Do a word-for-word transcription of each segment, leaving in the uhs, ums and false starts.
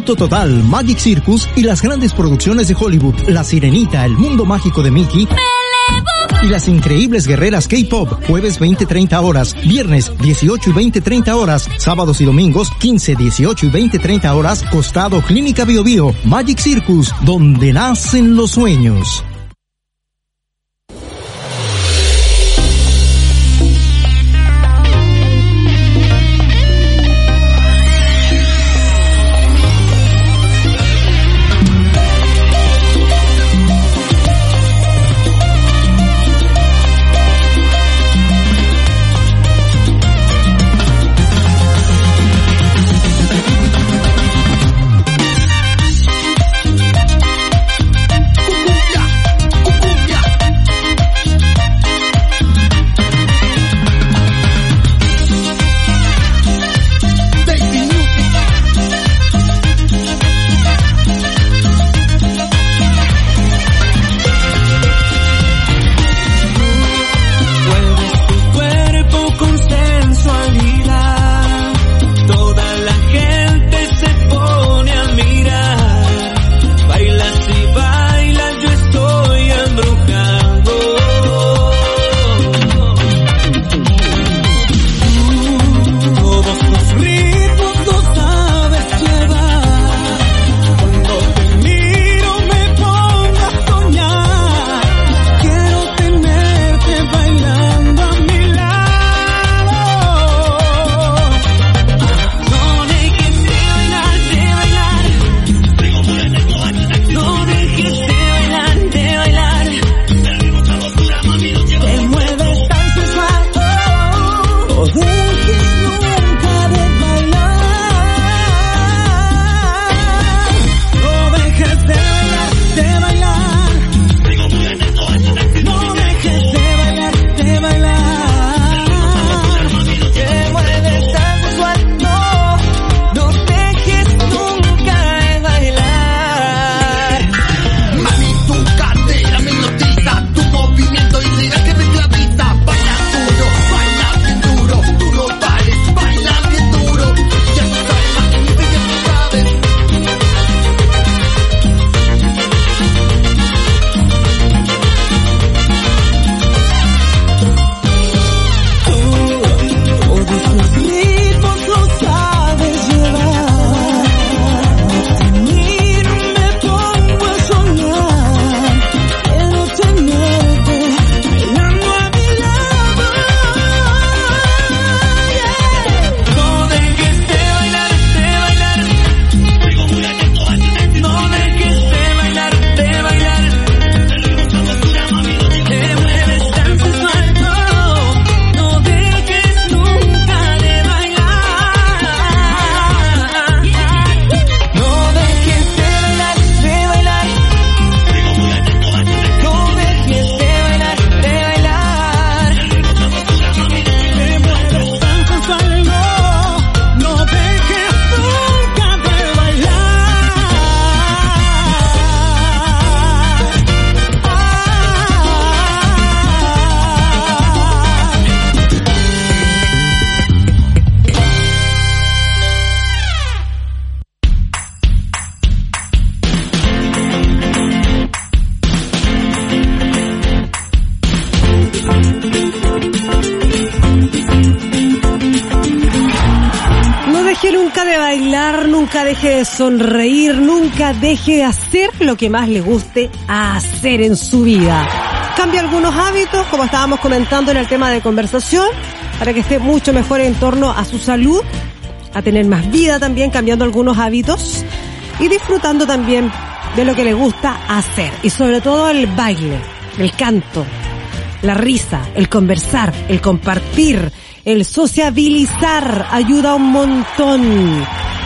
Éxito total, Magic Circus y las grandes producciones de Hollywood, La Sirenita, El Mundo Mágico de Mickey y Las Increíbles Guerreras K-Pop, jueves veinte treinta horas, viernes dieciocho y veinte treinta horas, sábados y domingos quince, dieciocho y veinte treinta horas, costado Clínica Bio Bio. Magic Circus, donde nacen los sueños. Nunca deje de sonreír, nunca deje de hacer lo que más le guste hacer en su vida. Cambie algunos hábitos, como estábamos comentando en el tema de conversación, para que esté mucho mejor en torno a su salud, a tener más vida también, cambiando algunos hábitos y disfrutando también de lo que le gusta hacer. Y sobre todo el baile, el canto, la risa, el conversar, el compartir, el sociabilizar, ayuda un montón.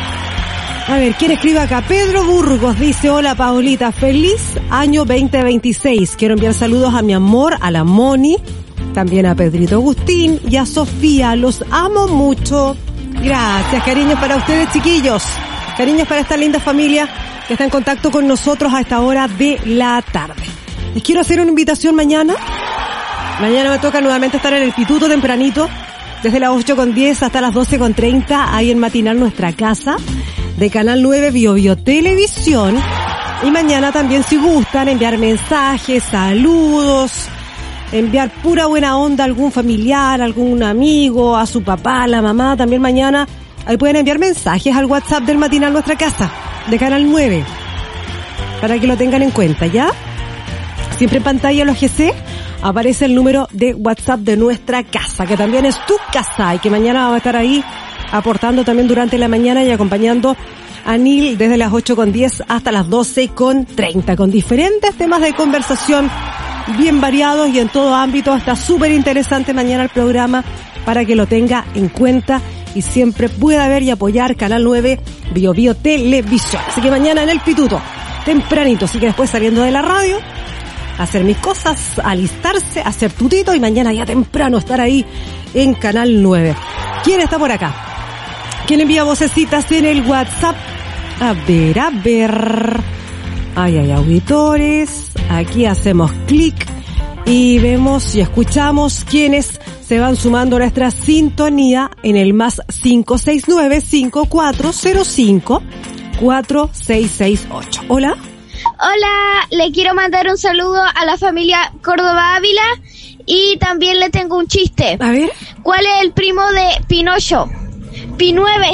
A ver, ¿quién escribe acá? Pedro Burgos dice: hola Paulita, feliz año veinte veintiséis. Quiero enviar saludos a mi amor, a la Moni, también a Pedrito Agustín y a Sofía. Los amo mucho. Gracias, cariños para ustedes, chiquillos. Cariños para esta linda familia que está en contacto con nosotros a esta hora de la tarde. Les quiero hacer una invitación mañana. Mañana me toca nuevamente estar en el Pituto tempranito, desde las ocho con diez hasta las doce con treinta, ahí en Matinal Nuestra Casa. de Canal nueve Bio Bio Televisión. Y mañana también, si gustan, enviar mensajes, saludos, enviar pura buena onda a algún familiar, a algún amigo, a su papá, a la mamá, también mañana ahí pueden enviar mensajes al WhatsApp del Matinal Nuestra Casa, de Canal nueve, para que lo tengan en cuenta, ¿ya? Siempre en pantalla los G C aparece el número de WhatsApp de Nuestra Casa, que también es tu casa, y que mañana va a estar ahí aportando también durante la mañana y acompañando a Nil desde las ocho con diez hasta las doce con treinta, con diferentes temas de conversación bien variados y en todo ámbito. Está súper interesante mañana el programa para que lo tenga en cuenta y siempre pueda ver y apoyar Canal nueve Bio Bio Televisión. Así que mañana en el Pituto, tempranito, así que después saliendo de la radio, hacer mis cosas, alistarse, hacer tutito y mañana ya temprano estar ahí en Canal nueve. ¿Quién está por acá? ¿Quién envía vocecitas en el WhatsApp? A ver, a ver. Ay, hay auditores. Aquí hacemos clic y vemos y escuchamos quienes se van sumando a nuestra sintonía en el más cinco seis nueve, cinco cuatro cero cinco, cuatro seis seis ocho. Hola. Hola, le quiero mandar un saludo a la familia Córdoba Ávila y también le tengo un chiste. A ver. ¿Cuál es el primo de Pinocho? Pi nueve.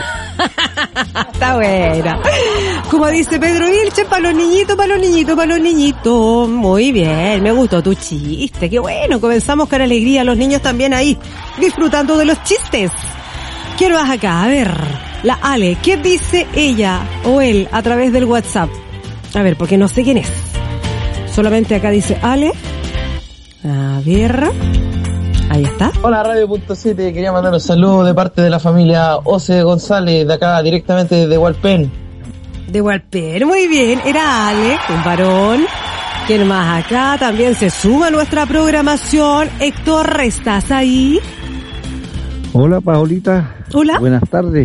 Está buena. Como dice Pedro Vilche, para los niñitos, para los niñitos, para los niñitos. Muy bien, me gustó tu chiste. Qué bueno, comenzamos con alegría. Los niños también ahí, disfrutando de los chistes. ¿Quién vas acá? A ver, la Ale, ¿qué dice ella o él a través del WhatsApp? A ver, porque no sé quién es. Solamente acá dice Ale. A ver... Ahí está. Hola, Radio Punto siete, quería mandar un saludo de parte de la familia Ose González, de acá directamente desde Hualpén. De Hualpén, muy bien, era Ale, un varón. ¿Quién más acá? También se suma a nuestra programación. Héctor, ¿estás ahí? Hola, Paolita. Hola. Buenas tardes.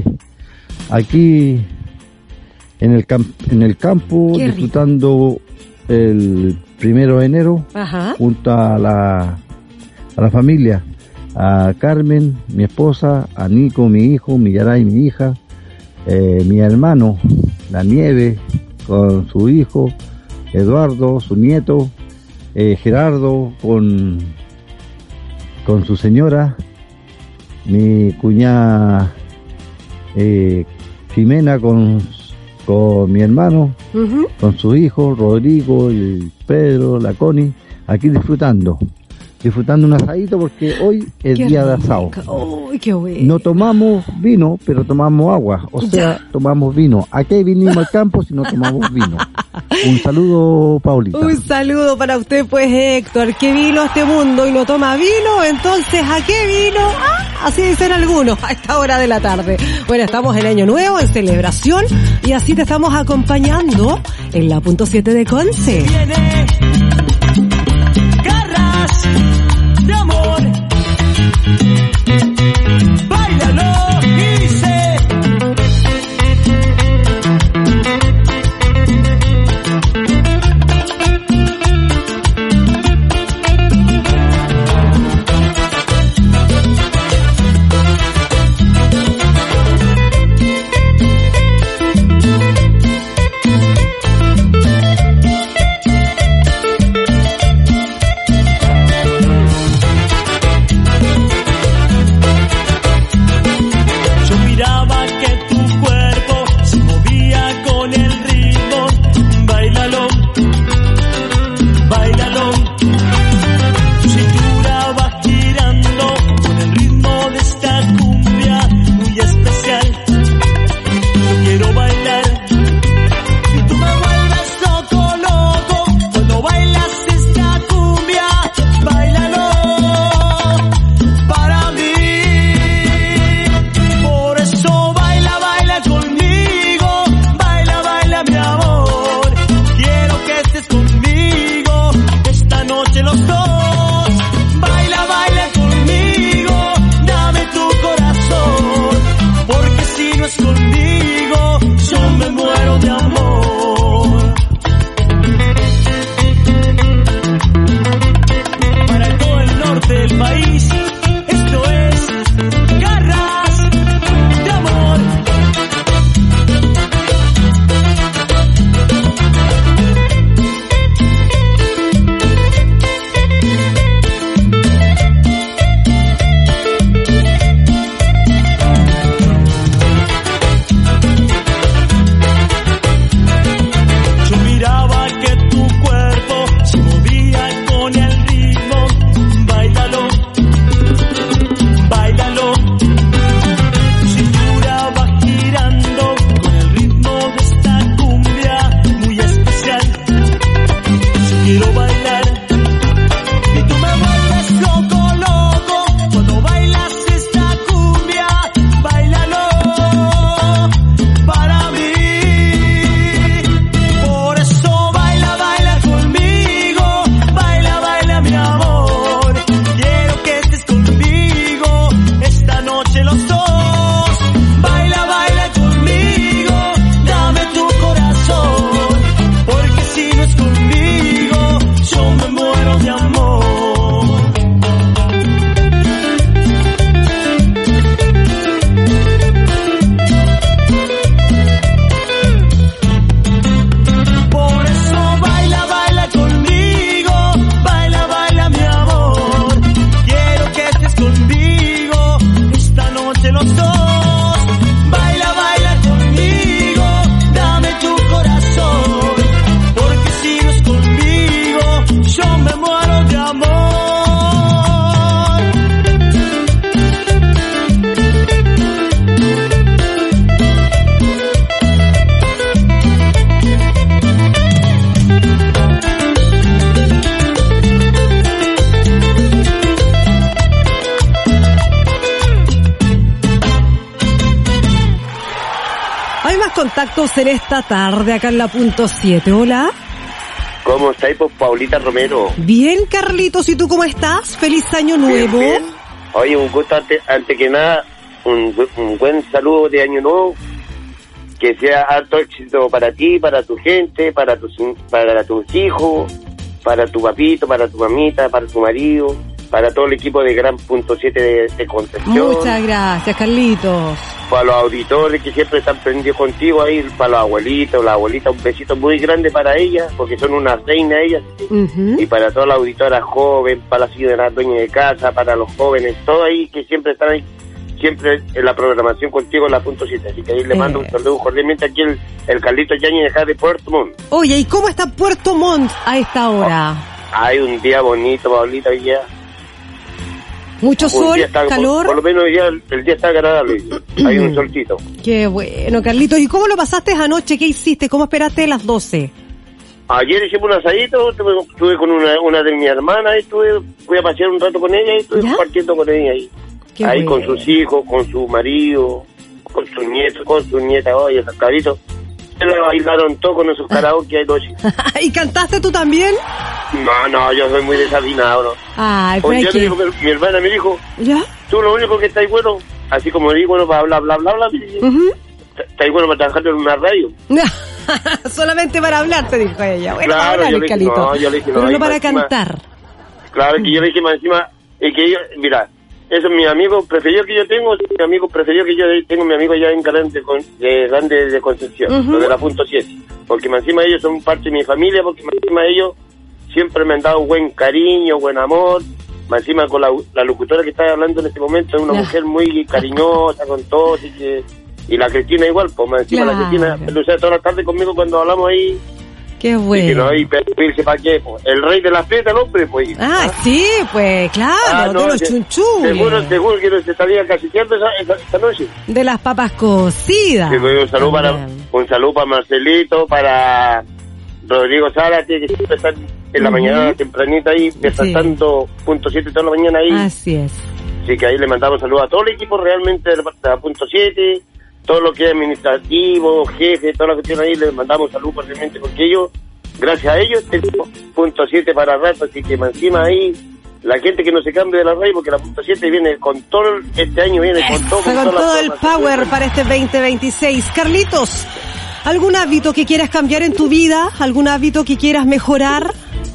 Aquí en el camp en el campo, Qué disfrutando el primero de enero. Ajá. Junto a la a la familia, a Carmen, mi esposa, a Nico, mi hijo, mi Yaray, mi hija, eh, mi hermano, la Nieve, con su hijo, Eduardo, su nieto, eh, Gerardo, con, con su señora, mi cuñada, eh, Jimena, con, con mi hermano, uh-huh. con su hijo, Rodrigo, y Pedro, la Connie, aquí disfrutando. disfrutando un asadito porque hoy es qué día rico. de asado. Uy, qué bueno. No tomamos vino, pero tomamos agua. O sea, ya. tomamos vino. ¿A qué vinimos al campo si no tomamos vino? Un saludo, Paulita. Un saludo para usted, pues, Héctor. ¿Qué vino este mundo y no toma vino? Entonces, ¿a qué vino? Ah, así dicen algunos a esta hora de la tarde. Bueno, estamos en Año Nuevo, en celebración, y así te estamos acompañando en la punto siete de Conce. Viene garras de amor, báilalo, dice. Carlitos en esta tarde acá en la punto siete. Hola. ¿Cómo estáis, pues, Paulita Romero? Bien, Carlitos, ¿y tú cómo estás? Feliz año nuevo. Bien, bien. Oye, un gusto, ante, antes que nada, un, un buen saludo de año nuevo. Que sea harto éxito para ti, para tu gente, para tus, para tus hijos, para tu papito, para tu mamita, para tu marido, para todo el equipo de Gran Punto siete de, de Concepción. Muchas gracias, Carlitos. Para los auditores que siempre están prendidos contigo ahí, para los abuelitos, la abuelita, un besito muy grande para ellas, porque son unas reinas ellas. Uh-huh. Y para todas las auditoras jóvenes, para las señoras dueñas de casa, para los jóvenes, todo ahí que siempre están ahí, siempre en la programación contigo en la punto siete. Así que ahí le eh. mando un saludo cordialmente aquí el, el Carlitos Yáñez de Puerto Montt. Oye, ¿y cómo está Puerto Montt a esta hora? Oh, hay un día bonito, Paulita, hoy día. Mucho sol, está, calor. Por, por lo menos el día, el día está agradable. Hay un solcito. Qué bueno, Carlitos. ¿Y cómo lo pasaste anoche? ¿Qué hiciste? ¿Cómo esperaste las doce? Ayer hicimos un asadito, estuve, estuve con una, una de mis hermanas, estuve, fui a pasear un rato con ella y estuve ¿Ya? compartiendo con ella ahí. Qué ahí bueno. Con sus hijos, con su marido, con sus nietos, con sus nietas, oye, esos cabritos. Se la bailaron todo con esos karaoke hay noche. ¿Y cantaste tú también? No, no, yo soy muy desafinado, ¿no? Ay, pero ya me dijo, mi, mi hermana me dijo, ¿ya? Tú lo único que estáis bueno, así como digo, bueno, para hablar, bla, bla, bla, bla, uh-huh. estáis bueno para trabajar en una radio. Solamente para hablar, te dijo ella. Bueno, claro, hablar, yo le dije, no, yo le dije, no, pero no para encima, cantar. Claro, que yo le dije más encima, y que yo, mira, eso es mi amigo preferido que yo tengo, mi amigo preferido que yo tengo, mi amigo ya en Grande de, Grande de Concepción, uh-huh. lo de la punto siete, porque más encima ellos son parte de mi familia, porque más encima ellos siempre me han dado buen cariño, buen amor, más encima con la, la locutora que está hablando en este momento es una mujer muy cariñosa con todos y que y la Cristina igual, pues más encima claro. La Cristina lucha toda la tarde conmigo cuando hablamos ahí. Qué bueno. Y que no hay pedirse para qué, pues. El rey de la fiesta, el hombre, pues. Ah, ¿ah? Sí, pues, claro, ah, no, de los chunchú. Seguro, seguro que no se estaría cacheteando esa, esa, esa noche. De las papas cocidas. Sí, pues, un saludo para, un saludo para Marcelito, para Rodrigo Zárate, que siempre están en la uh-huh. mañana tempranita ahí, despertando sí. punto siete toda la mañana ahí. Así es. Así que ahí le mandamos saludos a todo el equipo realmente de la, de la punto siete, todo lo que es administrativo, jefe, toda la cuestión ahí, les mandamos saludos realmente, porque ellos, gracias a ellos, tenemos punto siete para rato, así que encima ahí, la gente que no se cambie de la radio, porque la punto siete viene con todo, este año viene con todo. Con, con todo el power para este veinte veintiséis. Carlitos, ¿algún hábito que quieras cambiar en tu vida? ¿Algún hábito que quieras mejorar?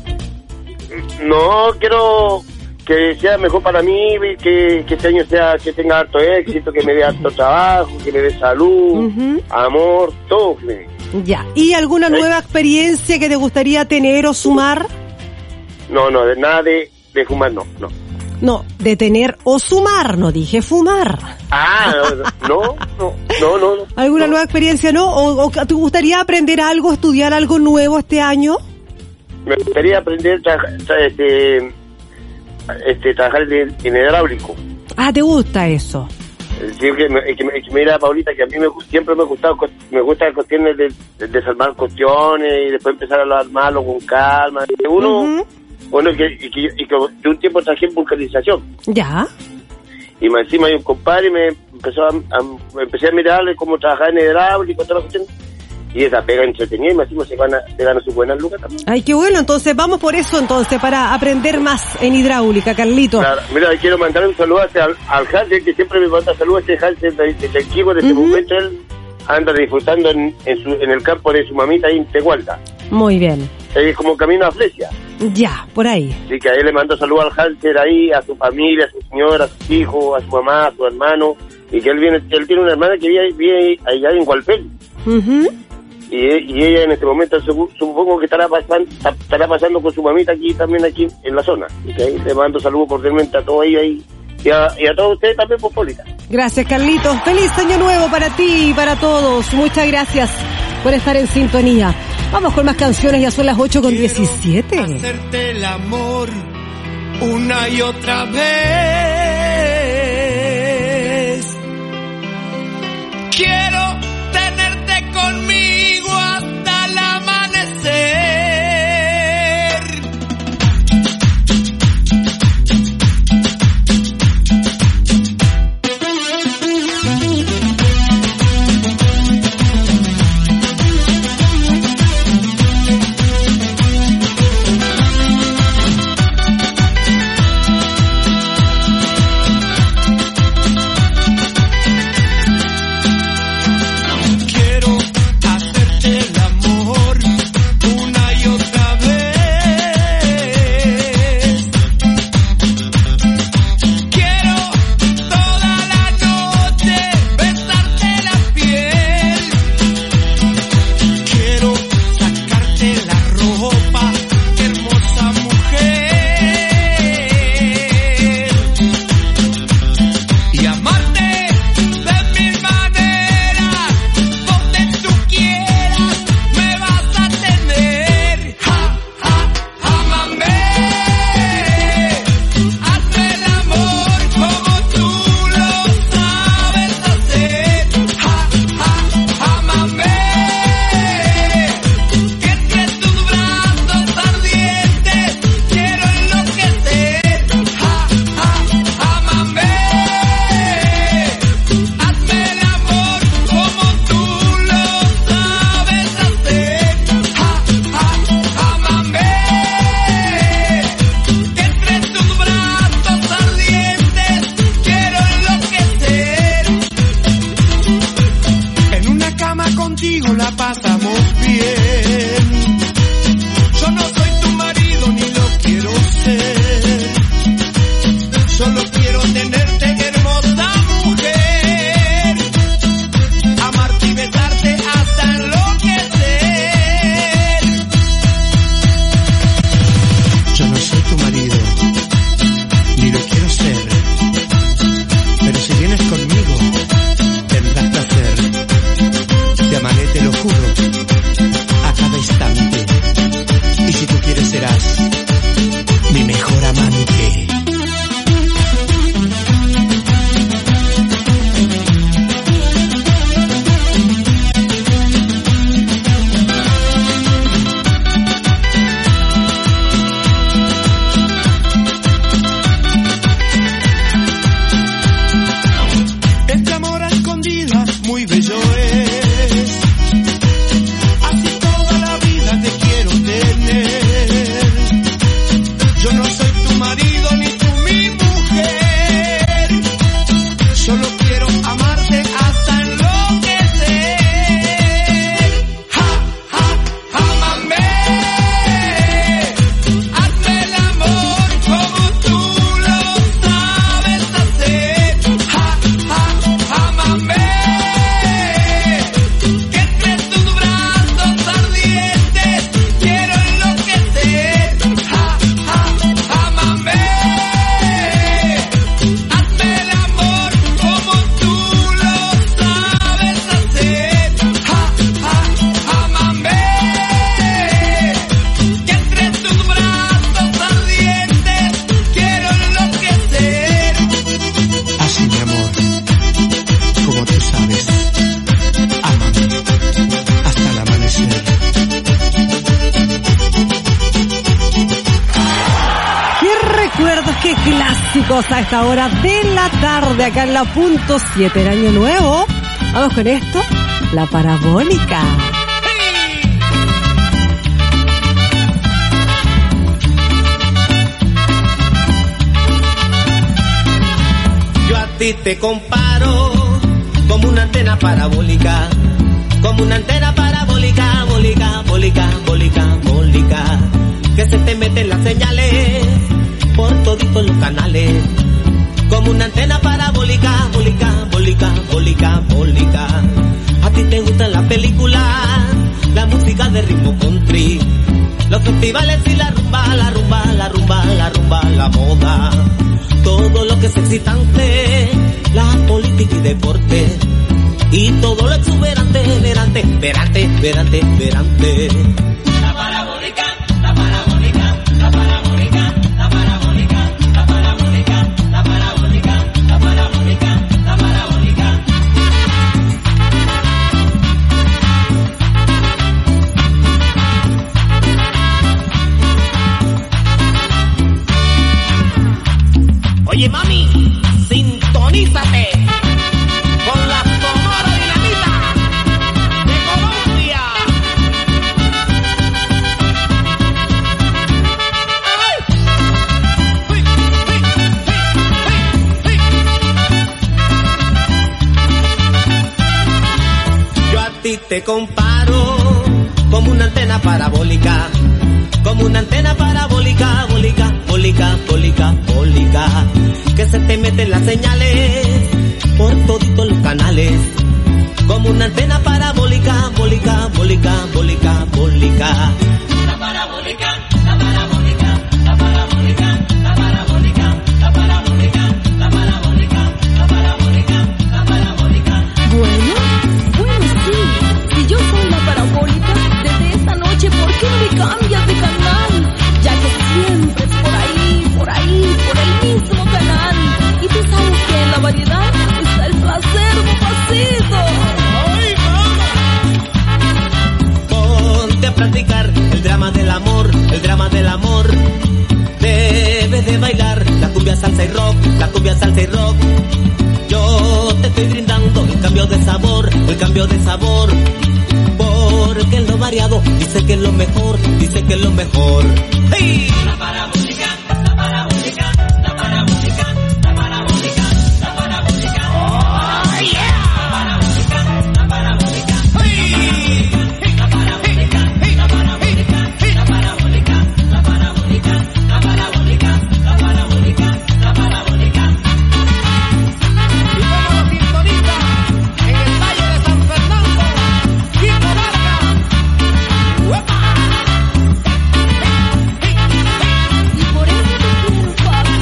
No, quiero que sea mejor para mí, que, que este año sea, que tenga harto éxito, que me dé harto trabajo, que me dé salud, uh-huh. amor, todo. Ya. ¿Y alguna ¿Eh? nueva experiencia que te gustaría tener o sumar? No, no, de nada de, de fumar, no, no. No, de tener o sumar, no dije fumar. Ah, no, no, no, no. no ¿Alguna no. nueva experiencia, no? ¿O, o te gustaría aprender algo, estudiar algo nuevo este año? Me gustaría aprender tra- tra- este, este, trabajar en, en hidráulico. Ah, ¿te gusta eso? Sí, que me, que me, que mira, Paulita, que a mí me, siempre me ha gustado, me gusta las cuestiones de, de desarmar cuestiones y después empezar a armarlo con calma. Uno, uh-huh. bueno, que, y que, y que de un tiempo trabajé en vulcanización. Ya. Y más encima hay un compadre y me empezó a, a, empecé a mirarle cómo trabajaba en hidráulico y toda la cuestión. Y esa pega entretenida y más encima se gana, se gana sus buenas lucas también. Ay, qué bueno, entonces vamos por eso entonces, para aprender más en hidráulica, Carlito. Claro, mira, quiero mandar un saludo al, al Hansel, que siempre me manda saludos a este Hansel del de, de equipo, de este uh-huh. momento él anda disfrutando en, en, su, en el campo de su mamita ahí en Tehualta. Muy bien. Es como camino a Flesia. Ya, por ahí. Así que ahí le mando saludos al Hansel ahí, a su familia, a su señora, a sus hijos, a su mamá, a su hermano, y que él viene, él tiene una hermana que vive, vive allá en Hualpén. Mhm. Y, y ella en este momento supongo que estará pasando, estará pasando con su mamita aquí también aquí en la zona. Y que ahí le mando saludos cordialmente a todos ellos ahí y a, y a todos ustedes también por Pólica. Gracias, Carlitos. Feliz año nuevo para ti y para todos. Muchas gracias por estar en sintonía. Vamos con más canciones, ya son las ocho con diecisiete. Hacerte el amor una y otra vez. Quiero tenerte conmigo hasta el amanecer. recuerdos, qué clásicos a esta hora de la tarde acá en la punto siete, el año nuevo. Vamos con esto, la parabólica. Yo a ti te comparo como una antena parabólica, como una antena parabólica, bólica, bólica, bólica, bólica, que se te meten las señales por toditos los canales, como una antena parabólica, bólica, bólica, bólica, bólica. A ti te gustan las películas, la música de ritmo country, los festivales y la rumba, la rumba, la rumba, la rumba, la moda, todo lo que es excitante, la política y deporte, y todo lo exuberante, verante, verante, verante, verante. La parabólica, la parabólica, la parabólica, la parabólica, la parabólica, la parabólica, la parabólica, la parabólica. Oye, mami, sintonízate con la Sonora Dinamita de Colombia. ¡Ay! ¡Hey! ¡Hey! ¡Hey! ¡Hey! Yo a ti te comparo como una antena parabólica, como una antena parabólica, bólica, bólica, bólica, bólica, que se te meten las señales por toditos los canales, como una antena parabólica, bólica, bólica, bólica, bólica. La parabólica, la parabólica, la parabólica, la parabólica, la parabólica, la parabólica, la parabólica, la parabólica. Bueno, bueno sí, si yo soy la parabólica, desde esta noche, ¿por qué me cambias de canal? Ya que siempre es por ahí, por ahí, por el mismo canal. Y tú sabes que en la variedad está el placer, papacito. ¡Ay, mamá! Ponte a practicar el drama del amor, el drama del amor. Debes de bailar la cumbia, salsa y rock, la cumbia, salsa y rock. Yo te estoy brindando el cambio de sabor, el cambio de sabor. Porque es lo variado, dice que es lo mejor, dice que es lo mejor. ¡Hey! La parabólica, la parabólica, la parabólica, la parabólica, la parabólica. ¡Oh, yeah! La parabólica, la parabólica. ¡Hey! La parabólica, la parabólica, la parabólica, la parabólica, la parabólica, la parabólica, la parabólica. Y como lo sintoniza en el Valle de San Fernando, Kiko Vargas. ¡Uepa! Y por eso te quiero, papi.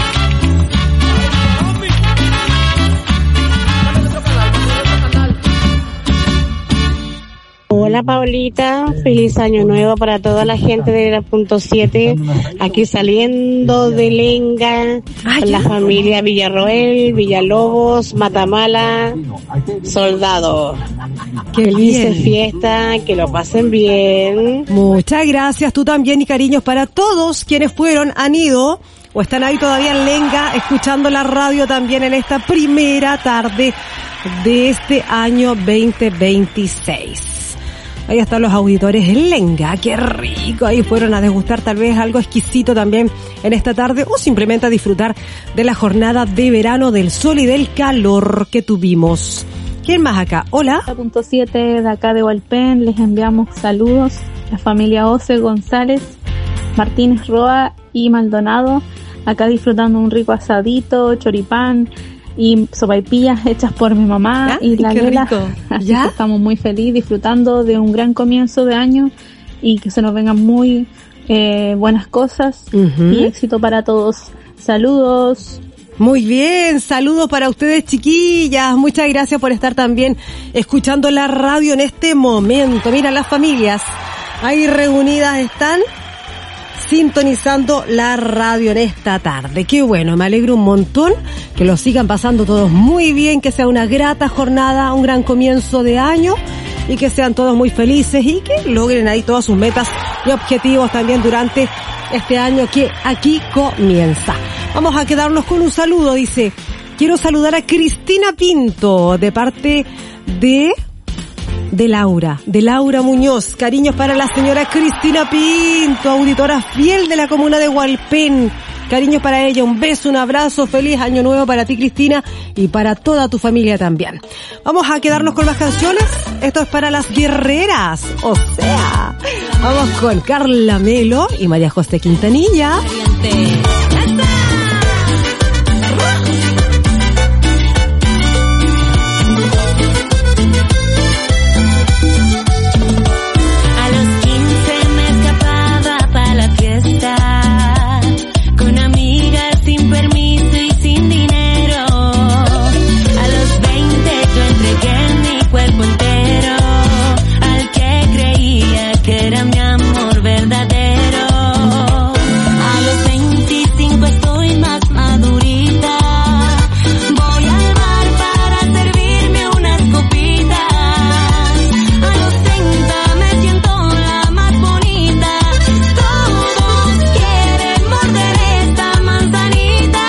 Hola Paulita, feliz año nuevo para toda la gente de la punto siete, aquí saliendo de Lenga, con la familia Villarroel, Villalobos, Matamala, Soldado. Qué Felices bien. fiesta, que lo pasen bien. Muchas gracias, tú también, y cariños para todos quienes fueron, han ido o están ahí todavía en Lenga escuchando la radio también en esta primera tarde de este año veinte veintiséis. Ahí están los auditores en Lenga, qué rico, ahí fueron a degustar tal vez algo exquisito también en esta tarde o simplemente a disfrutar de la jornada de verano, del sol y del calor que tuvimos. ¿Quién más acá? Hola. punto siete de acá de Hualpén, les enviamos saludos, la familia Ose González, Martínez Roa y Maldonado, acá disfrutando un rico asadito, choripán y sopaipillas hechas por mi mamá. Ay, y la Lela, así ¿ya? Que estamos muy felices disfrutando de un gran comienzo de año y que se nos vengan muy eh, buenas cosas uh-huh. y éxito para todos. Saludos. Muy bien, saludos para ustedes, chiquillas. Muchas gracias por estar también escuchando la radio en este momento. Mira, las familias ahí reunidas están sintonizando la radio en esta tarde. Qué bueno, me alegro un montón que lo sigan pasando todos muy bien, que sea una grata jornada, un gran comienzo de año y que sean todos muy felices y que logren ahí todas sus metas y objetivos también durante este año que aquí comienza. Vamos a quedarnos con un saludo, dice, quiero saludar a Cristina Pinto, de parte de... de Laura, de Laura Muñoz. Cariños para la señora Cristina Pinto, auditora fiel de la comuna de Hualpén. Cariños para ella, un beso, un abrazo, feliz año nuevo para ti, Cristina, y para toda tu familia también. Vamos a quedarnos con más canciones. Esto es para las guerreras, o sea, vamos con Carla Melo y María José Quintanilla. Era mi amor verdadero. A los veinticinco estoy más madurita. Voy al bar para servirme unas copitas. A los treinta me siento la más bonita. Todos quieren morder esta manzanita.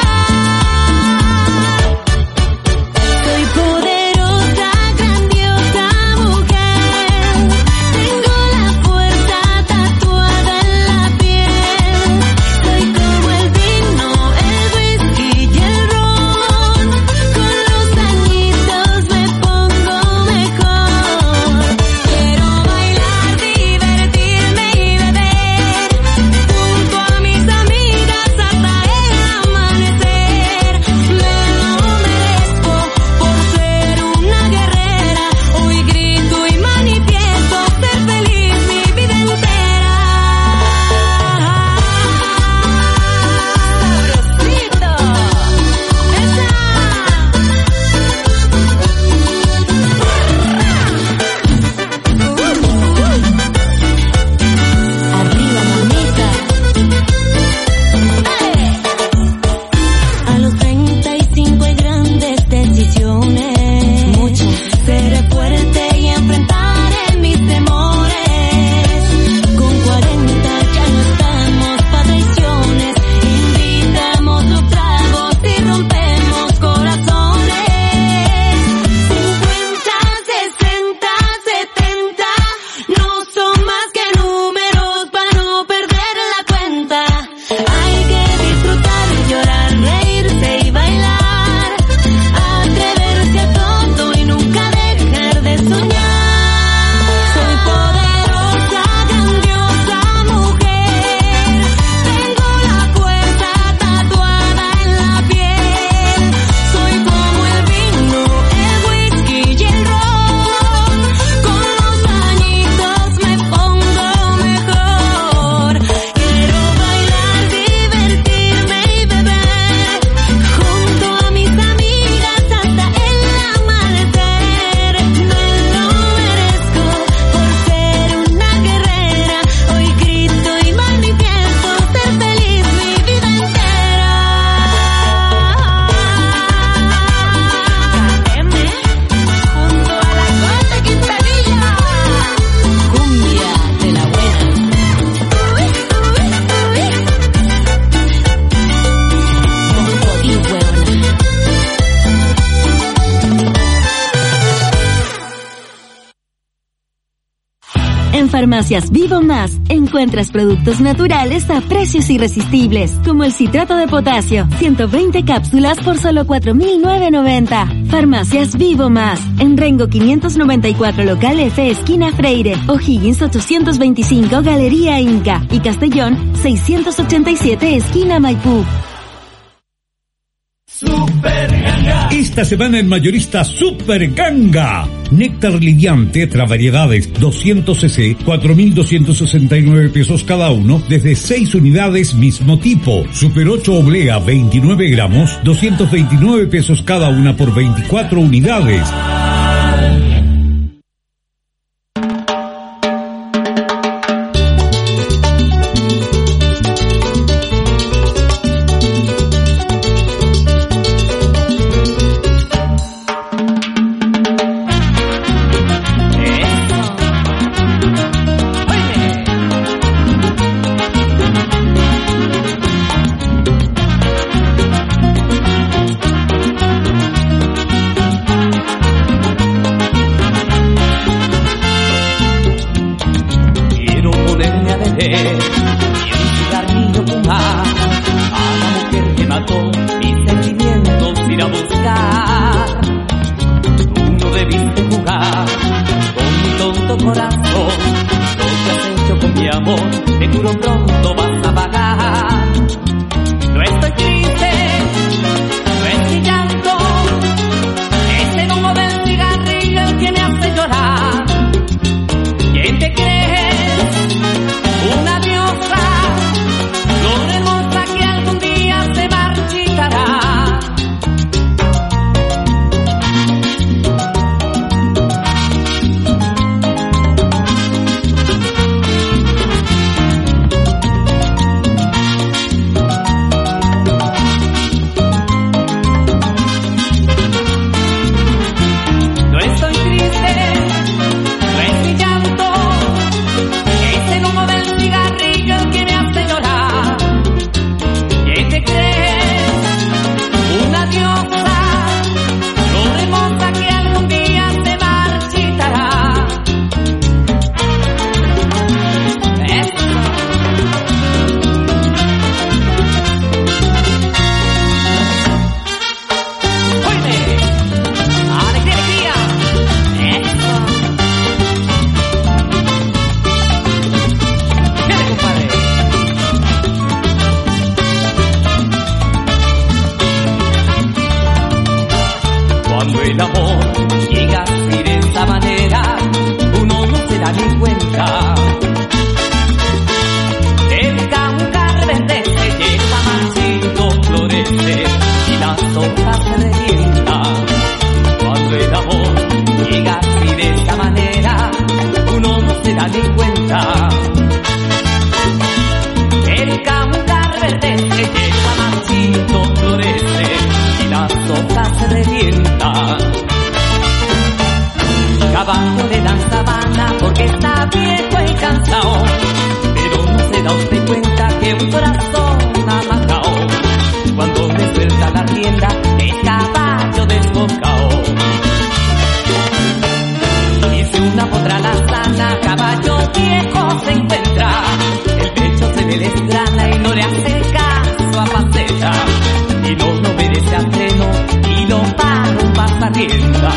Soy poderosa, grandiosa mujer. Tengo la fuerza tatuada en la piel. Soy como el vino, el whisky y el ron. Con los añitos me pongo mejor. Quiero bailar, divertirme y beber junto a mis amigas hasta el amanecer. Me lo merezco por ser una guerrera. Hoy grito y manifiesto ser feliz mi vida entera. Sabrosito. Arriba, mamita. A los treinta y cinco hay grandes decisiones. Muchas. Seré fuerte y enfrentaré mis temores. Con cuarenta ya no estamos pa' traiciones. Invitamos los tragos y rompemos corazones. Cincuenta, sesenta, setenta. No son más que números para no perder la cuenta. Hay que disfrutar, llorar, reírse y bailar. Atreverse a todo y nunca dejar de soñar. Soy poderosa, grandiosa mujer. Tengo la fuerza tatuada en la piel. Soy como el vino, el whisky y el ron. Con los añitos me pongo mejor. Quiero bailar, divertirme y beber junto a mis amigas hasta el amanecer. Me lo merezco por ser una guerrera. Hoy grito y manifiesto ser feliz mi vida entera. M junto a la José Quintanilla. Cumbia de la buena. Uy, uy, uy. Moscotí, huevona. En Farmacias Vivo Más encuentras productos naturales a precios irresistibles, como el citrato de potasio, ciento veinte cápsulas por solo cuatro mil novecientos noventa. Farmacias Vivo Más, en Rengo quinientos noventa y cuatro local F, esquina Freire, O'Higgins ochocientos veinticinco, Galería Inca, y Castellón seiscientos ochenta y siete, esquina Maipú. Esta semana en Mayorista Super Ganga. Néctar livian tetra variedades doscientos centilitros, cuatro mil doscientos sesenta y nueve pesos cada uno, desde seis unidades mismo tipo. Super ocho oblea veintinueve gramos, doscientos veintinueve pesos cada una por veinticuatro unidades. el amor llega así de esta manera, uno no se da ni cuenta. El caucar verdece y el mamacito florece y las hojas se revientan. Cuando el amor llega así de esta manera, uno no se da ni cuenta. El caucar verdece y el mamacito florece y las hojas se revientan. Caballo de la sabana porque está viejo y cansado, pero no se da usted cuenta que un corazón amagao, cuando le suelta la rienda es caballo desbocao. Y si una potra la sana, caballo viejo se encuentra, el pecho se le desgrana y no le hace caso a paceta, y no lo obedece a freno y lo para un pasarienda.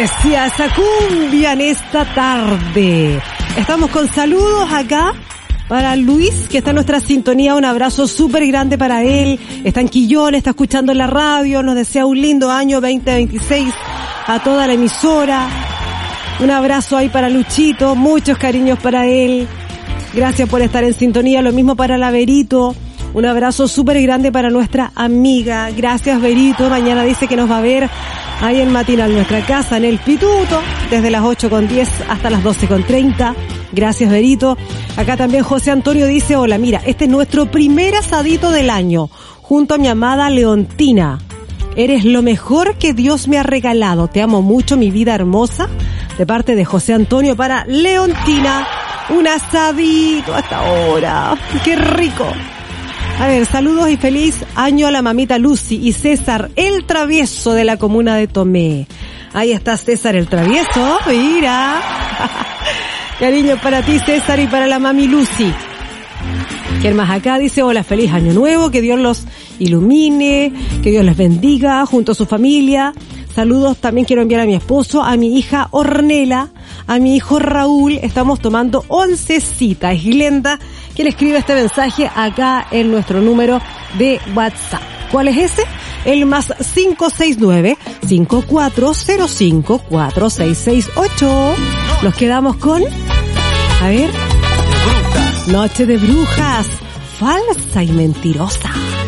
decía esa cumbia en esta tarde. Estamos con saludos acá para Luis, que está en nuestra sintonía. Un abrazo súper grande para él. Está en Quillón, está escuchando en la radio. Nos desea un lindo año veinte veintiséis a toda la emisora. Un abrazo ahí para Luchito. Muchos cariños para él. Gracias por estar en sintonía. Lo mismo para la Verito. Un abrazo súper grande para nuestra amiga. Gracias, Verito. Mañana dice que nos va a ver ahí en Matinal, nuestra casa, en el Pituto, desde las ocho con diez hasta las doce con treinta. Gracias, Verito. Acá también José Antonio dice, hola, mira, este es nuestro primer asadito del año, junto a mi amada Leontina. Eres lo mejor que Dios me ha regalado. Te amo mucho, mi vida hermosa. De parte de José Antonio para Leontina. Un asadito hasta ahora. ¡Qué rico! A ver, saludos y feliz año a la mamita Lucy y César, el travieso de la comuna de Tomé. Ahí está César, el travieso, mira. Cariño para ti, César, y para la mami Lucy. ¿Quién más acá? Dice, hola, feliz año nuevo, que Dios los ilumine, que Dios les bendiga junto a su familia. Saludos también quiero enviar a mi esposo, a mi hija Ornela, a mi hijo Raúl. Estamos tomando oncecita. Es Glenda quien escribe este mensaje acá en nuestro número de WhatsApp. ¿Cuál es ese? El más cinco seis nueve, cinco cuatro cero cinco, cuatro seis seis ocho. Nos quedamos con... A ver... Noche de brujas. Falsa y mentirosa.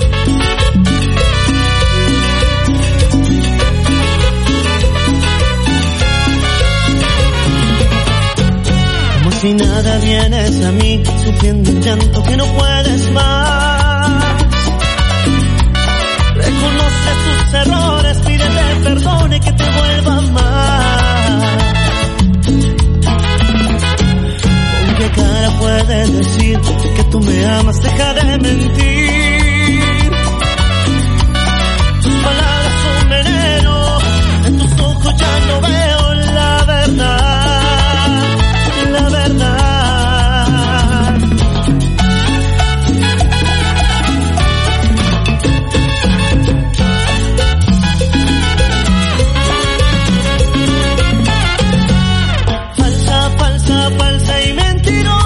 Si nada vienes a mí, sufriendo un llanto que no puedes más. Reconoce tus errores, pídete perdón y que te vuelva más. ¿Con qué cara puedes decir que tú me amas? Deja de mentir. Tus palabras son veneno, en tus ojos ya no veo la verdad. La verdad. Falsa, falsa, falsa y mentirosa.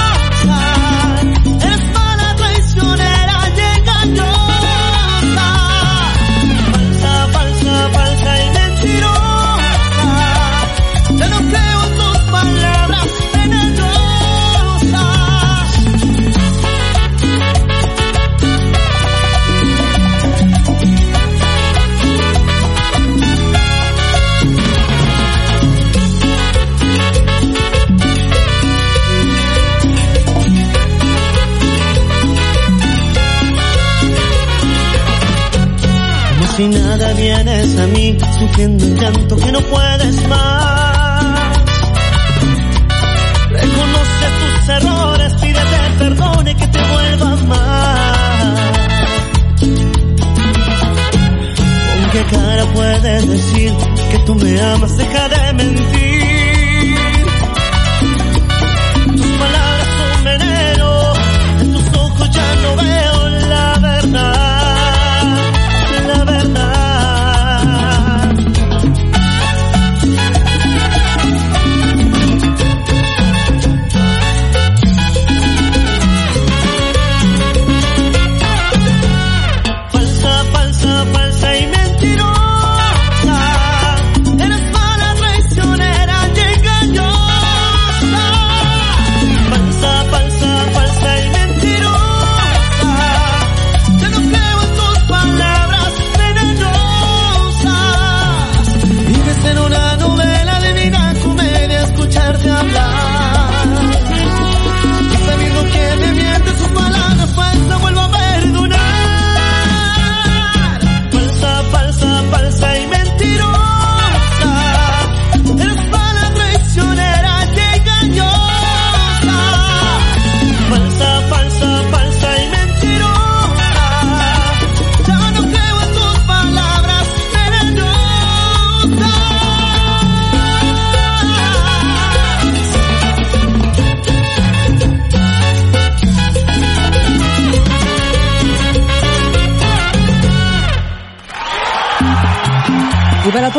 Eres mala, traicionera y engañosa. Falsa, falsa, falsa y mentirosa. Ya no creo en tus palabras. Si nada vienes a mí, sufriendo un llanto que no puedes más. Reconoce tus errores, pídete perdón y que te vuelvas más. ¿Con qué cara puedes decir que tú me amas? Deja de mentir. Tus palabras son veneno, en tus ojos ya no veo la verdad. La verdad.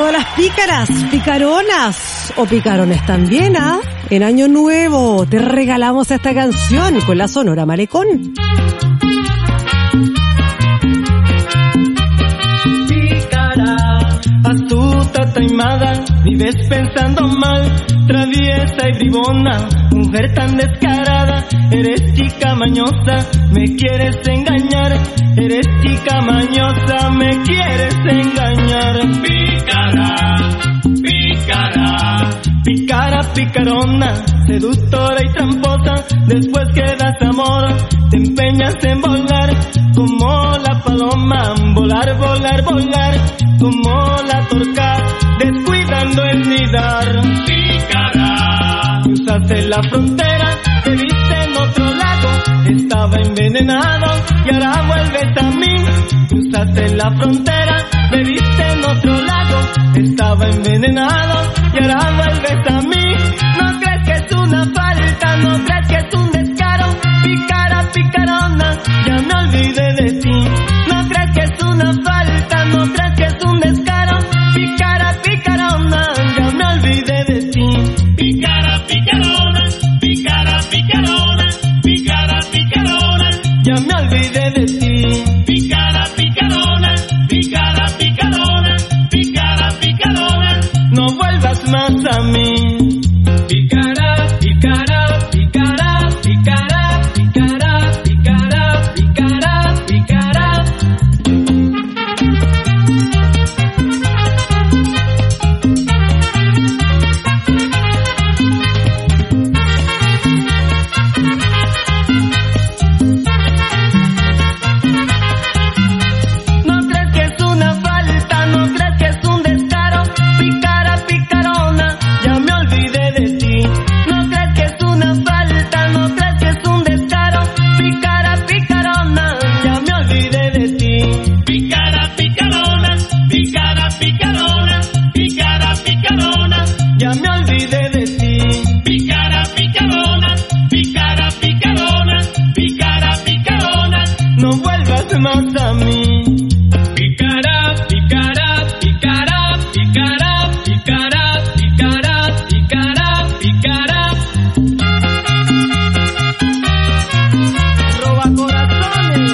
todas las pícaras, picaronas o picarones también, ¿ah? En Año Nuevo te regalamos esta canción con la Sonora Malecón. Astuta, taimada, vives pensando mal, traviesa y bribona, mujer tan descarada, eres chica mañosa, me quieres engañar, eres chica mañosa, me quieres engañar. Pícara, pícara, pícara, picarona, seductora y tramposa, después que das amor, te empeñas en volar, como la paloma, volar, volar, volar, como la torca, descuidando el nidar. Pícara, cruzaste la frontera, te viste en otro lago, estaba envenenado y ahora vuelves a mí. Cruzaste la frontera, me viste en otro lago, estaba envenenado y ahora vuelves a mí. No crees que es una falta, no crees que es un descaro. Pícara, picarona, ya me olvidé de ti. No crees que es una falta, no crees que es un descaro. Pícara, picarona, ya me olvidé de ti. Pícara, picarona, pícara, picarona, pícara, picarona, ya me olvidé de ti. Pícara, picarona, pícara, picarona, pícara, picarona, no vuelvas más a mí. Pícara, pícara, pícara, pícara, pícara, pícara, pícara, pícara. No crees que es una falta, no crees que es un descaro. Pícara, picarona, ya me olvidé de ti. No crees que es una falta, no crees que es un descaro. Pícara, picarona, ya me olvidé de ti. Pícara, picarona, pícara, picarona, pícara, picarona, ya me olvidé de ti. Pícara, picarona, pícara, picarona, pícara, picarona, no vuelvas más a mí. Pícara, pícara, pícara, pícara, pícara, pícara, pícara, pícara. Roba corazones.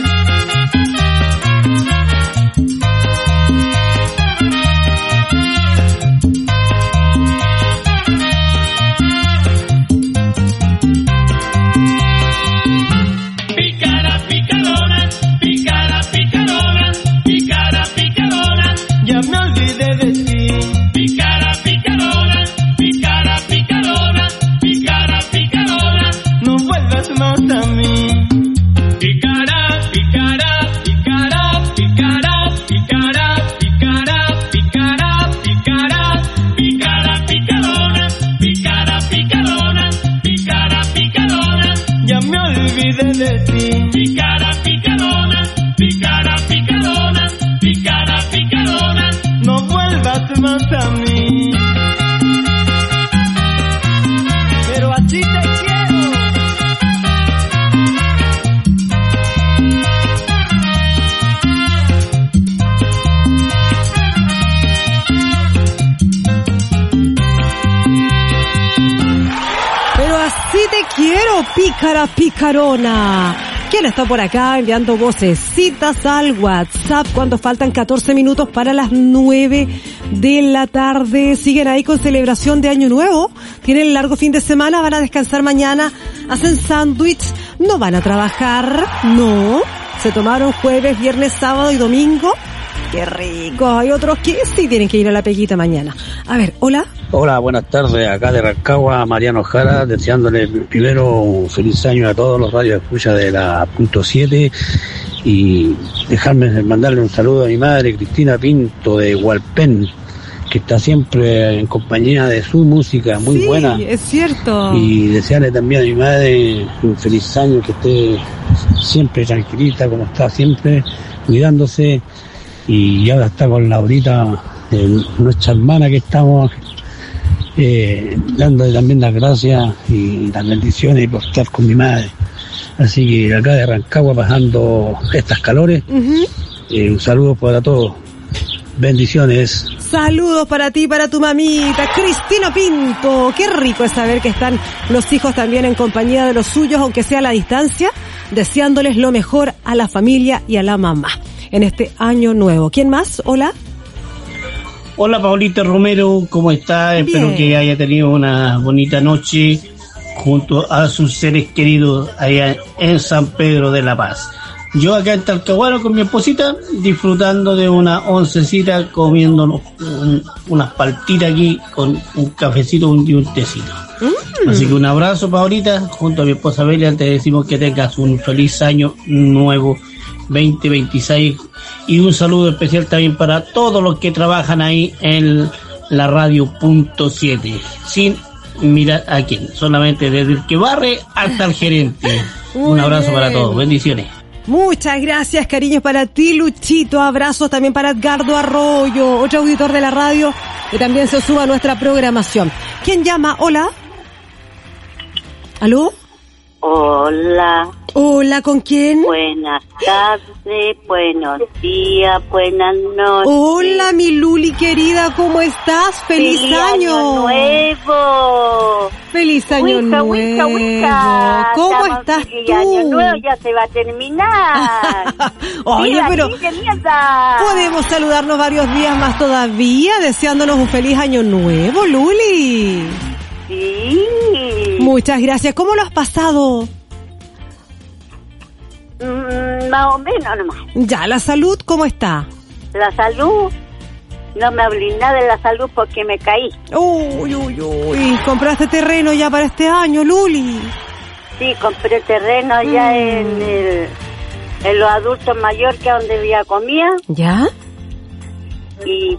Pícara, picarona, pícara, picarona, pícara, picarona, ya me olvidé de ti. Pícara, picarona, pícara, picarona, pícara, picarona, no vuelvas más a mí. Pícara, pícara, pícara, pícara, pícara, pícara, pícara, pícara, pícara, picarona, pícara, picarona, pícara, picarona, ya me olvidé de ti. Pícara, picarona, pícara, picarona, pícara, picarona, no vuelvas más a mí. Pero así te quiero. Pero así te quiero, pícara, picarona. ¿Quién está por acá enviando vocecitas al WhatsApp cuando faltan catorce minutos para las nueve de la tarde? ¿Siguen ahí con celebración de Año Nuevo? ¿Tienen largo fin de semana? ¿Van a descansar mañana? ¿Hacen sándwich? ¿No van a trabajar? ¿No? ¿Se tomaron jueves, viernes, sábado y domingo? ¡Qué rico! Hay otros que sí tienen que ir a la peguita mañana. A ver, ¿hola? Hola, buenas tardes. Acá de Rancagua, Mariano Jara, deseándole primero un feliz año a todos los radios escucha de la punto siete y dejarme mandarle un saludo a mi madre, Cristina Pinto, de Hualpén, que está siempre en compañía de su música, muy sí, buena. Es cierto. Y desearle también a mi madre un feliz año, que esté siempre tranquilita, como está siempre, cuidándose. Y ahora está con Laurita, eh, nuestra hermana, que estamos eh, dándole también las gracias y las bendiciones por estar con mi madre. Así que acá de Rancagua, pasando estas calores, uh-huh. eh, un saludo para todos. Bendiciones. Saludos para ti, para tu mamita, Cristina Pinto. Qué rico es saber que están los hijos también en compañía de los suyos, aunque sea a la distancia, deseándoles lo mejor a la familia y a la mamá en este año nuevo. ¿Quién más? Hola. Hola, Paulita Romero, ¿cómo está? Bien. Espero que haya tenido una bonita noche junto a sus seres queridos allá en San Pedro de la Paz. Yo acá en Talcahuano con mi esposita, disfrutando de una oncecita, comiendo un, unas paltitas aquí con un cafecito y un tecito. Mm. Así que un abrazo, Paulita, junto a mi esposa Belia. Te decimos que tengas un feliz año nuevo veinte veintiséis y un saludo especial también para todos los que trabajan ahí en la radio punto siete, sin mirar a quién, solamente desde el que barre hasta el gerente. Muy un abrazo bien. Para todos, bendiciones. Muchas gracias, cariños para ti, Luchito. Abrazos también para Edgardo Arroyo, otro auditor de la radio que también se suba a nuestra programación. ¿Quién llama? Hola. ¿Aló? Hola. Hola, ¿con quién? Buenas tardes, buenos días, buenas noches. Hola, mi Luli querida, ¿cómo estás? ¡Feliz, ¡Feliz año! año nuevo! ¡Feliz año wicca, nuevo! Wicca, wicca. ¿Cómo Estamos estás feliz tú? Año nuevo ya se va a terminar. Oye, Mira, pero sí, mierda. podemos saludarnos varios días más todavía, deseándonos un feliz año nuevo, Luli. Sí. Muchas gracias. ¿Cómo lo has pasado? Mm, más o menos nomás. Ya, ¿la salud cómo está? La salud, no me hablé nada de la salud porque me caí. Uy, uy, uy. ¿Compraste terreno ya para este año, Luli? Sí, compré terreno allá mm. en el, en los adultos mayores, que es donde había comida. ¿Ya? Y...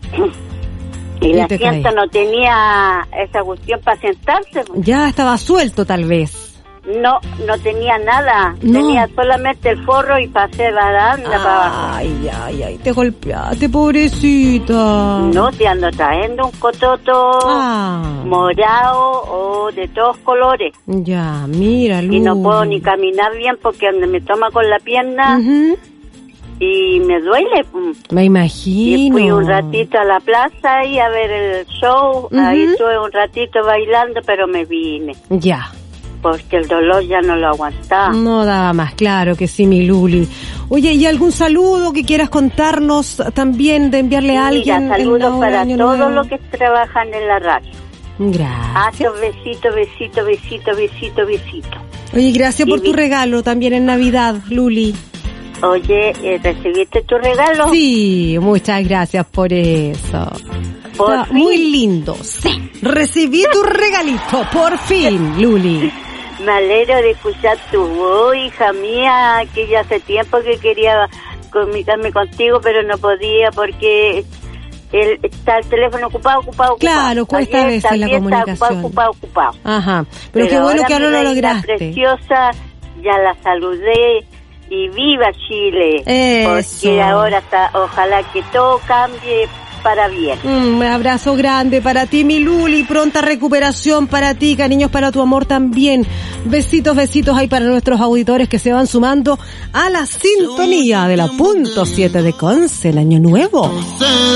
Y el asiento no tenía esa cuestión para sentarse. Ya estaba suelto, tal vez. No, no tenía nada. No. Tenía solamente el forro y pasé baranda para abajo. Ay, ay, ay, te golpeaste, pobrecita. No, te ando trayendo un cototo ah. morado o de todos colores. Ya, mira, Luz. Y no puedo ni caminar bien porque donde me toma con la pierna... Uh-huh. Y me duele. Me imagino. Y fui un ratito a la plaza y a ver el show. Uh-huh. Ahí estuve un ratito bailando, pero me vine. Ya. Porque el dolor ya no lo aguantaba. No daba más, claro que sí, mi Luli. Oye, ¿y algún saludo que quieras contarnos también, de enviarle a alguien? Mira, saludos para todos los que trabajan en la radio. Gracias. Haz besito, besito, besito, besito, besito. Oye, gracias y por tu regalo también en Navidad, Luli. Oye, ¿recibiste tu regalo? Sí, muchas gracias por eso. Por fin. Muy lindo, sí. Recibí tu regalito, por fin, Luli. Me alegro de escuchar tu voz, hija mía, que ya hace tiempo que quería comunicarme contigo, pero no podía porque el, está el teléfono ocupado, ocupado, ocupado. Claro, cuesta a veces la comunicación. Está ocupado, ocupado, ocupado. Ajá, pero, pero qué bueno que ahora lo lograste. Preciosa, ya la saludé. Y viva Chile. Eso. Porque ahora está, ojalá que todo cambie para bien. Mm, un abrazo grande para ti, mi Luli. Pronta recuperación para ti, cariños para tu amor también. Besitos, besitos ahí para nuestros auditores que se van sumando a la sintonía de la punto siete de Conce, el año nuevo. No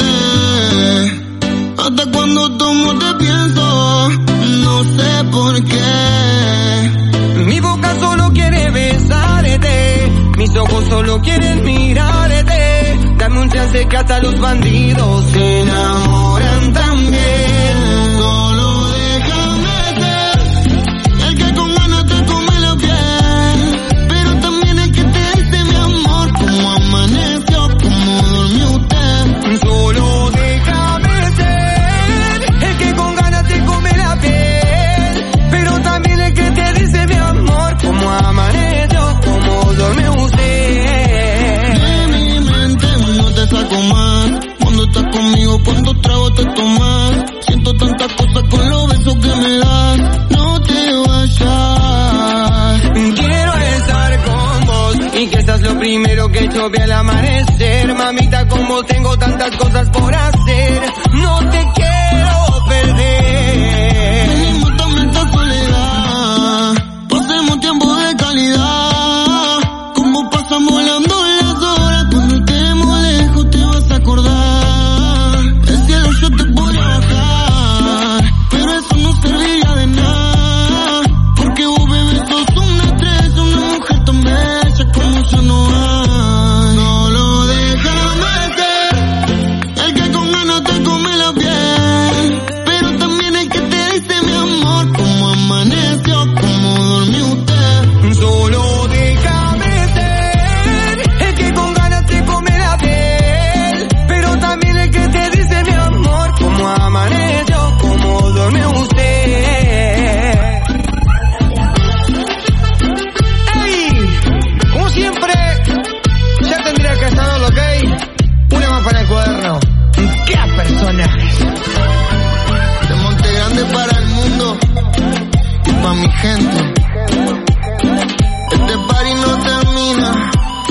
sé hasta cuando tomo te pienso, no sé por qué. Mi boca solo quiere besarte, mis ojos solo quieren mirarte. Dame un chance que hasta los bandidos se enamoran también. Solo déjame ser el que con ganas te come la piel, pero también el que te dice mi amor, como amaneció, como durmió usted. Solo déjame ser el que con ganas te come la piel, pero también el que te dice mi amor, como amaneció, como durmió usted. De mi mente no te saco más, cuando estás conmigo, cuando trago te tomas. Siento tantas cosas con los besos que me das, no te vayas. Quiero estar con vos y que seas lo primero que yo ve al amanecer. Mamita, como tengo tantas cosas por hacer, no te quiero perder. Venimos también esta soledad, pasemos tiempo de calidad, como pasan volando las horas. Cuando estemos lejos te vas a acordar, Este party no termina.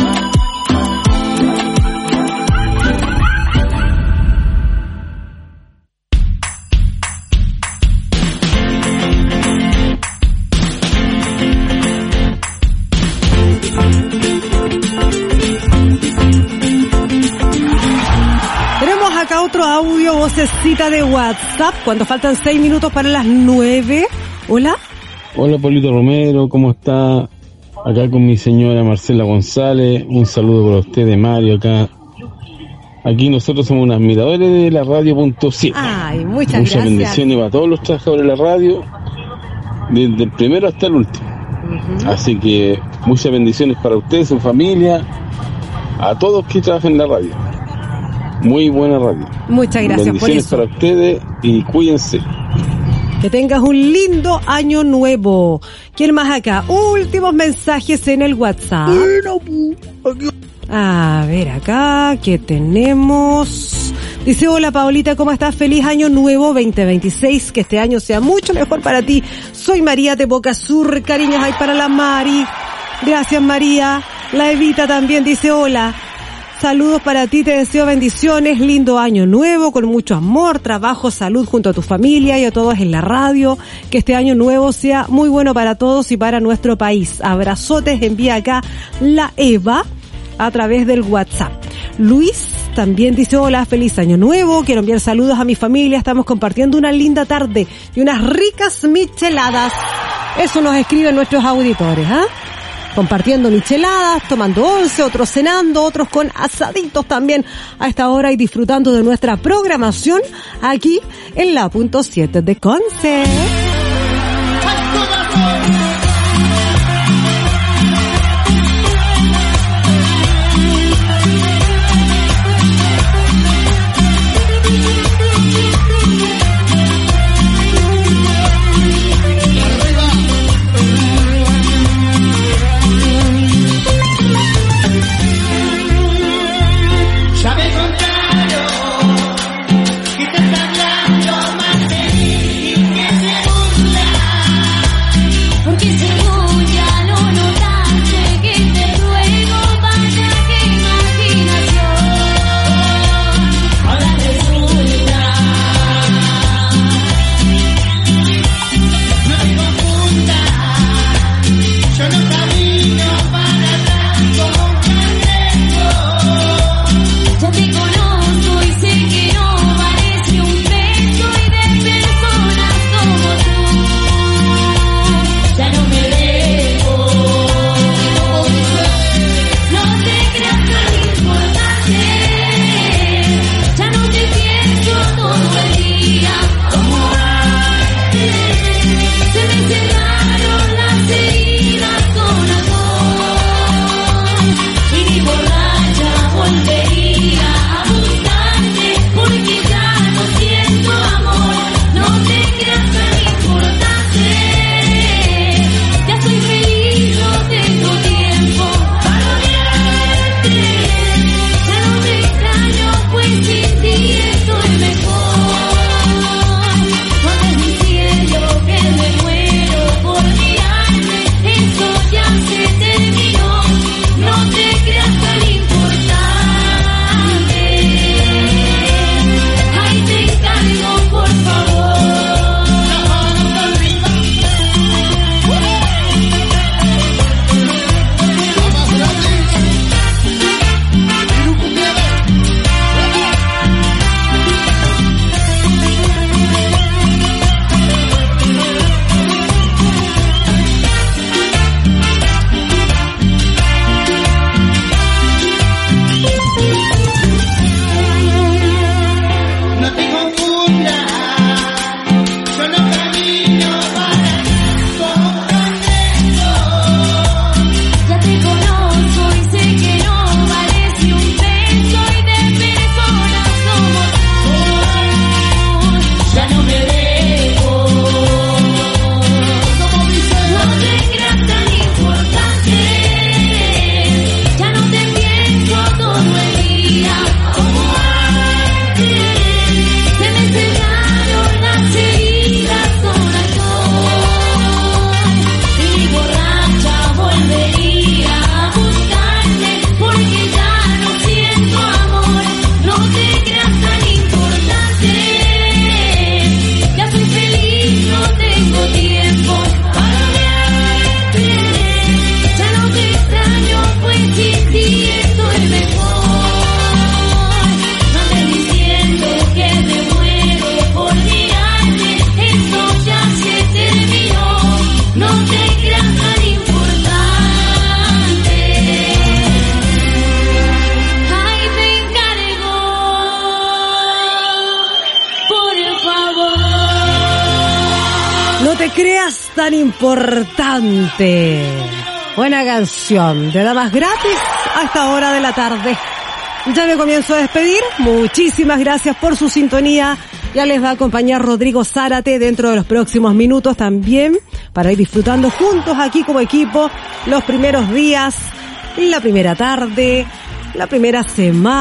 Tenemos acá otro audio, vocecita de WhatsApp, cuando faltan seis minutos para las nueve. Hola. Hola, Paulito Romero, ¿cómo está? Acá con mi señora Marcela González, un saludo para usted de Mario acá. Aquí nosotros somos unos admiradores de la radio punto siete. Ay, muchas, muchas gracias. bendiciones para todos los trabajadores de la radio, desde el primero hasta el último. Uh-huh. Así que muchas bendiciones para usted, su familia, a todos que trabajan en la radio. Muy buena radio. Muchas gracias por bendiciones eso. para ustedes y cuídense. Que tengas un lindo año nuevo. ¿Quién más acá? Últimos mensajes en el WhatsApp. A ver acá, ¿qué tenemos? Dice, hola Paulita, ¿cómo estás? Feliz año nuevo veinte veintiséis, que este año sea mucho mejor para ti. Soy María de Boca Sur, cariños hay para la Mari. Gracias María. La Evita también dice, hola. Saludos para ti, te deseo bendiciones, lindo año nuevo, con mucho amor, trabajo, salud junto a tu familia y a todos en la radio. Que este año nuevo sea muy bueno para todos y para nuestro país. Abrazotes, envía acá la Eva a través del WhatsApp. Luis también dice, hola, feliz año nuevo, quiero enviar saludos a mi familia, estamos compartiendo una linda tarde y unas ricas micheladas. Eso nos escriben nuestros auditores, ¿ah? ¿eh? Compartiendo micheladas, tomando once, otros cenando, otros con asaditos también a esta hora y disfrutando de nuestra programación aquí en la punto siete de Conce. Que te está hablando más de mí, que te No te creas tan importante. Ay, te encargo, por favor. No te creas tan importante. Buena canción de Damas Gratis a esta hora de la tarde. Ya me comienzo a despedir. Muchísimas gracias por su sintonía. Ya les va a acompañar Rodrigo Zárate dentro de los próximos minutos también para ir disfrutando juntos aquí como equipo los primeros días, la primera tarde, la primera semana.